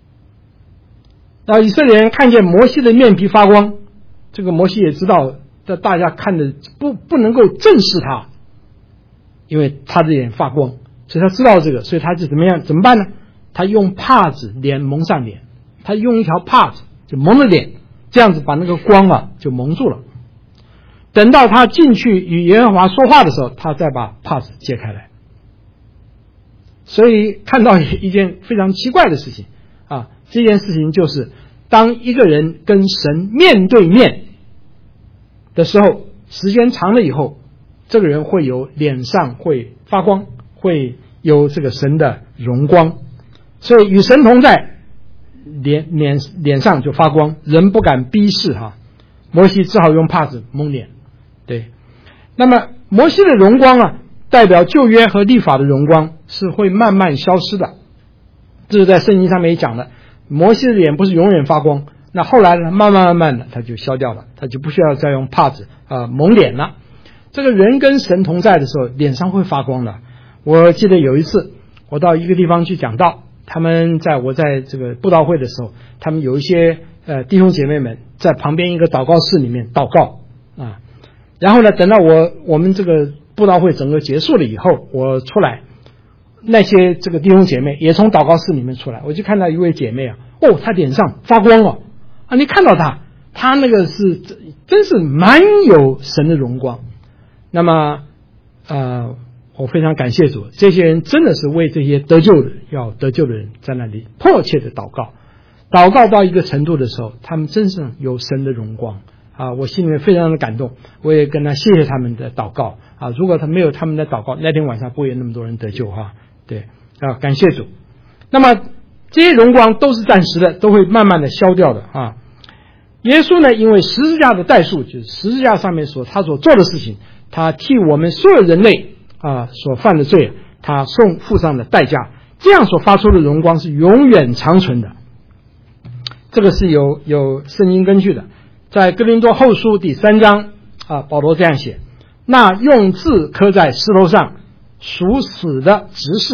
以色列人看见摩西的面皮发光，这个摩西也知道大家看的不能够正视他，因为他的脸发光，所以他知道这个，所以他就怎么办呢？他用帕子蒙上脸，他用一条帕子就蒙了脸，这样子把那个光就蒙住了。等到他进去与耶和华说话的时候，他再把帕子揭开来。所以看到一件非常奇怪的事情这件事情就是当一个人跟神面对面的时候，时间长了以后，这个人会有脸上会发光，会有这个神的荣光，所以与神同在，脸上就发光，人不敢逼视摩西只好用帕子蒙脸。对，那么摩西的荣光代表旧约和律法的荣光是会慢慢消失的，这是在圣经上面也讲了，摩西的脸不是永远发光，那后来呢，慢慢的他就消掉了，他就不需要再用帕子蒙脸了。这个人跟神同在的时候，脸上会发光的。我记得有一次我到一个地方去讲道，我在这个布道会的时候，他们有一些弟兄姐妹们在旁边一个祷告室里面祷告然后呢，等到我们这个布道会整个结束了以后，我出来，那些这个弟兄姐妹也从祷告室里面出来，我就看到一位姐妹她脸上发光你看到她那个是真是蛮有神的荣光。那么我非常感谢主，这些人真的是为这些要得救的人在那里迫切的祷告到一个程度的时候，他们真是有神的荣光我心里面非常的感动，我也跟他谢谢他们的祷告如果没有他们的祷告，那天晚上不会有那么多人得救对感谢主。那么这些荣光都是暂时的，都会慢慢的消掉的耶稣呢，因为十字架的代数，就是十字架上面他所做的事情，他替我们所有人类所犯的罪，他付上的代价，这样所发出的荣光是永远长存的。这个是有圣经根据的，在哥林多后书第3章保罗这样写：那用字刻在石头上属死的执事，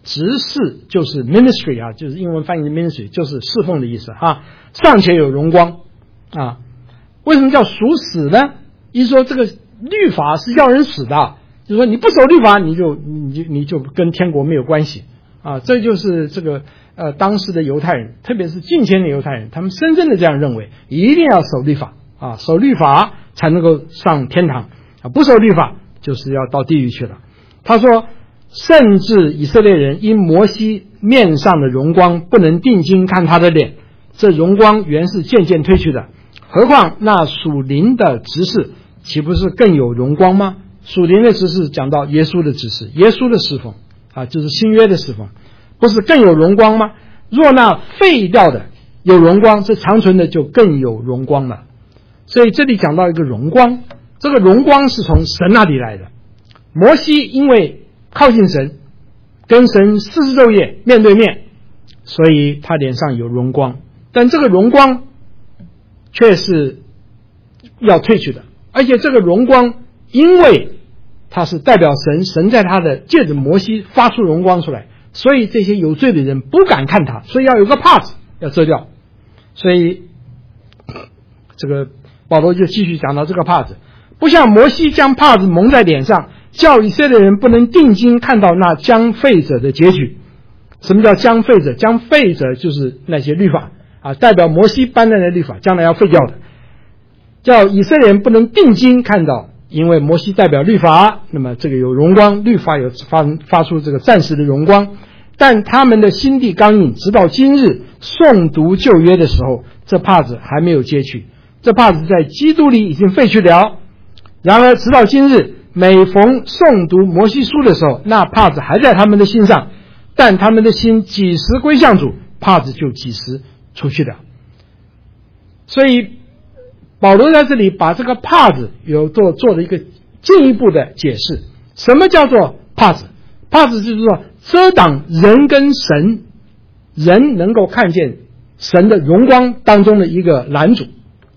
执事就是 ministry 啊，就是英文翻译的 ministry， 就是侍奉的意思哈。尚且有荣光啊，为什么叫属死呢？意思说这个律法是要人死的，就是说你不守律法，你就跟天国没有关系啊。这就是这个当时的犹太人，特别是近前的犹太人，他们深深的这样认为，一定要守律法啊，守律法才能够上天堂啊，不守律法就是要到地狱去了。他说，甚至以色列人因摩西面上的荣光不能定睛看他的脸，这荣光原是渐渐褪去的，何况那属灵的执事岂不是更有荣光吗？属灵的执事讲到耶稣的执事，耶稣的侍奉啊，就是新约的侍奉，不是更有荣光吗？若那废掉的有荣光，这长存的就更有荣光了。所以这里讲到一个荣光，这个荣光是从神那里来的。摩西因为靠近神，跟神40昼夜面对面，所以他脸上有荣光，但这个荣光却是要褪去的，而且这个荣光因为它是代表神，神在他的借着摩西发出荣光出来，所以这些有罪的人不敢看他，所以要有个帕子要遮掉。所以这个保罗就继续讲到这个帕子，不像摩西将帕子蒙在脸上，叫以色列人不能定睛看到那将废者的结局。什么叫将废者？将废者就是那些律法啊，代表摩西颁的律法将来要废掉的，叫以色列人不能定睛看到，因为摩西代表律法，那么这个有荣光，律法有发出这个暂时的荣光，但他们的心地刚硬，直到今日诵读旧约的时候，这帕子还没有揭去，这帕子在基督里已经废去了。然而直到今日，每逢诵读摩西书的时候，那帕子还在他们的心上，但他们的心几时归向主，帕子就几时出去了。所以保罗在这里把这个帕子有做了一个进一步的解释。什么叫做帕子？帕子就是说遮挡人跟神，人能够看见神的荣光当中的一个拦阻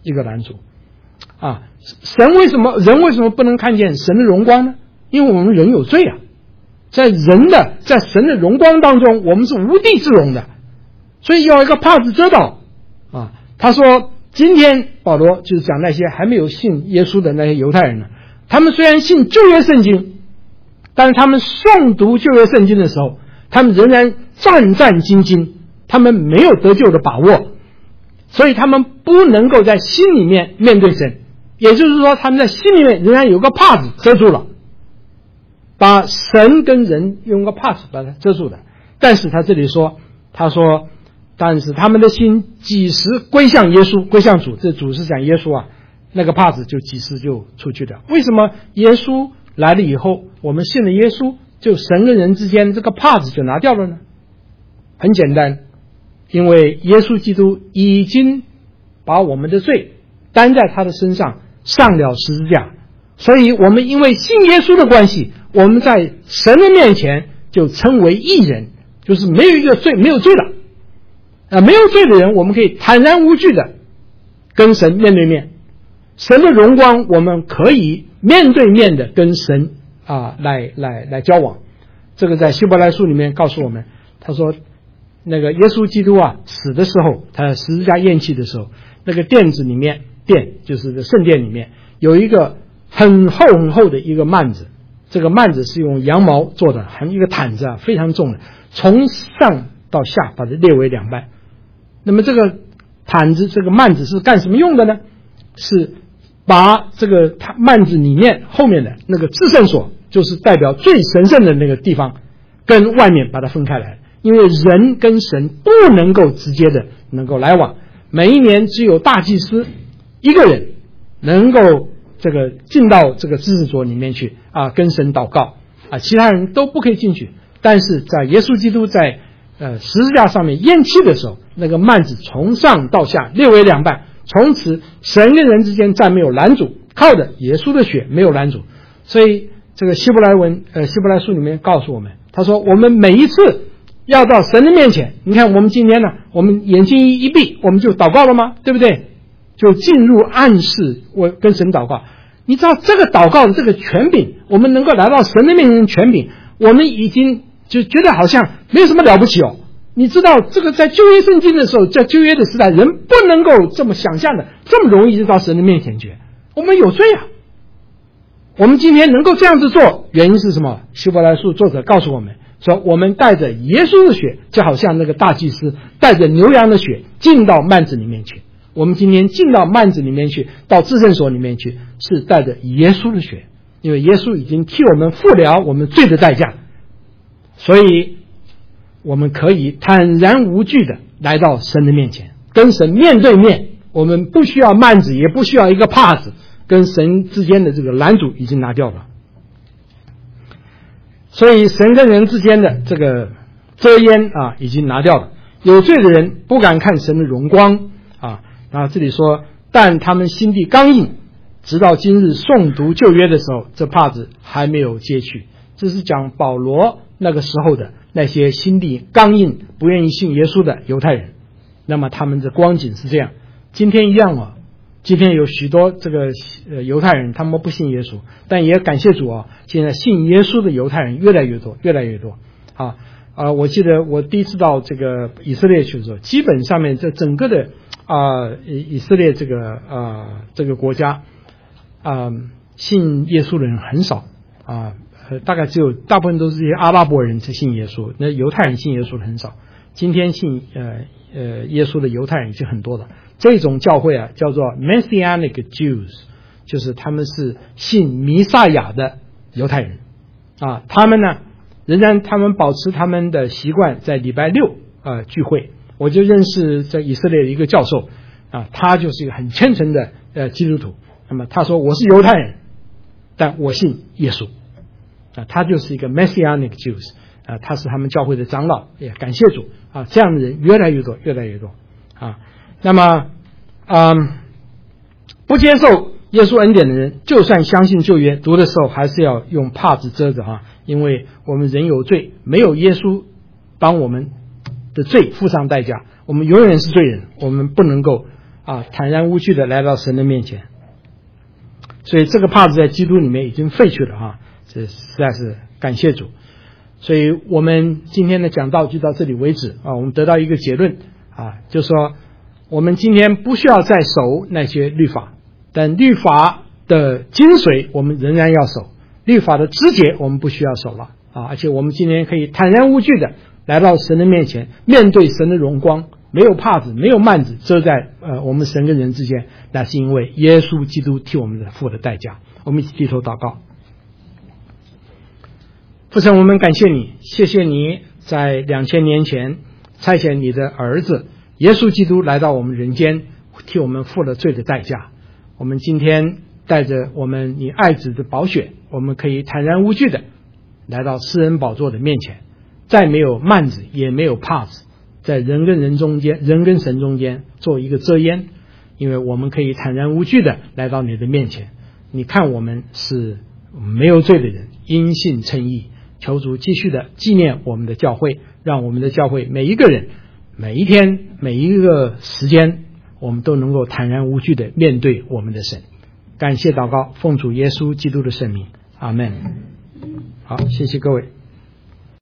啊。人为什么不能看见神的荣光呢？因为我们人有罪啊，在神的荣光当中，我们是无地自容的，所以要一个帕子遮挡啊。他说今天保罗就是讲那些还没有信耶稣的那些犹太人呢，他们虽然信旧约圣经，但是他们诵读旧约圣经的时候，他们仍然战战兢兢，他们没有得救的把握，所以他们不能够在心里面面对神，也就是说他们在心里面仍然有个帕子遮住了，把神跟人用个帕子把它遮住的。但是他这里说，他说但是他们的心几时归向耶稣，归向主，这主是讲耶稣啊，那个帕子就几时就出去了。为什么耶稣来了以后，我们信了耶稣，就神跟人之间这个帕子就拿掉了呢？很简单，因为耶稣基督已经把我们的罪担在他的身上，上了十字架，所以我们因为信耶稣的关系，我们在神的面前就称为义人，就是没有罪了没有罪的人，我们可以坦然无惧的跟神面对面，神的荣光我们可以面对面的跟神来交往。这个在希伯来书里面告诉我们，他说那个耶稣基督死的时候，他十字架咽气的时候，那个殿子里面，殿就是圣殿里面有一个很厚很厚的一个幔子，这个幔子是用羊毛做的，一个毯子非常重的，从上到下把它裂为两半。那么这个毯子这个幔子是干什么用的呢？是把这个幔子里面后面的那个至圣所，就是代表最神圣的那个地方，跟外面把它分开来，因为人跟神不能够直接的能够来往，每一年只有大祭司一个人能够这个进到这个至圣所里面去跟神祷告其他人都不可以进去。但是在耶稣基督在十字架上面咽气的时候，那个幔子从上到下裂为两半，从此神跟人之间再没有拦阻，靠着耶稣的血没有拦阻。所以这个希伯来书里面告诉我们，他说我们每一次要到神的面前，你看我们今天呢，我们眼睛一闭，我们就祷告了吗？对不对？就进入暗室，我跟神祷告。你知道这个祷告的这个权柄，我们能够来到神的面前的权柄，我们已经就觉得好像没有什么了不起哦。你知道这个在旧约圣经的时候，在旧约的时代，人不能够这么想象的这么容易就到神的面前去，我们有罪啊。我们今天能够这样子做，原因是什么？希伯来书作者告诉我们说，我们带着耶稣的血，就好像那个大祭司带着牛羊的血进到幔子里面去。我们今天进到幔子里面去，到至圣所里面去，是带着耶稣的血，因为耶稣已经替我们付了我们罪的代价，所以我们可以坦然无惧的来到神的面前，跟神面对面。我们不需要幔子，也不需要一个帕子，跟神之间的这个拦阻已经拿掉了。所以神跟人之间的这个遮掩啊，已经拿掉了。有罪的人不敢看神的荣光啊。然后这里说，但他们心地刚硬，直到今日诵读旧约的时候，这帕子还没有揭去。这是讲保罗那个时候的那些心地刚硬、不愿意信耶稣的犹太人。那么他们的光景是这样，今天一样啊。今天有许多这个犹太人，他们不信耶稣，但也感谢主啊，现在信耶稣的犹太人越来越多，越来越多啊。我记得我第一次到这个以色列去的时候，基本上面这整个的以色列这个国家信耶稣的人很少大概只有大部分都是这些阿拉伯人才信耶稣，那犹太人信耶稣的很少。今天信耶稣的犹太人已经很多了。这种教会啊叫做 Messianic Jews， 就是他们是信弥赛亚的犹太人他们呢仍然他们保持他们的习惯，在礼拜六聚会。我就认识在以色列的一个教授他就是一个很虔诚的基督徒。那么他说，我是犹太人，但我信耶稣他就是一个 Messianic Jews 他是他们教会的长老，也感谢主这样的人越来越多，越来越多那么不接受耶稣恩典的人，就算相信旧约，读的时候还是要用帕子遮着因为我们人有罪，没有耶稣帮我们的罪付上代价，我们永远是罪人，我们不能够坦然无惧的来到神的面前。所以这个帕子在基督里面已经废去了这实在是感谢主。所以我们今天的讲道就到这里为止我们得到一个结论就是说我们今天不需要再守那些律法，但律法的精髓我们仍然要守，律法的枝节我们不需要守了而且我们今天可以坦然无惧的来到神的面前，面对神的荣光，没有帕子，没有幔子遮在我们神跟人之间，那是因为耶稣基督替我们付的代价。我们一起低头祷告。父神，我们感谢你，谢谢你在2000年前差遣你的儿子耶稣基督来到我们人间，替我们付了罪的代价。我们今天带着我们你爱子的宝血，我们可以坦然无惧的来到施恩宝座的面前，再没有幔子，也没有帕子，在人跟人中间，人跟神中间做一个遮掩，因为我们可以坦然无惧的来到你的面前。你看我们是没有罪的人，因信称义。求主继续的纪念我们的教会，让我们的教会每一个人每一天每一个时间，我们都能够坦然无惧的面对我们的神。感谢祷告，奉主耶稣基督的圣名，阿们。好，谢谢各位。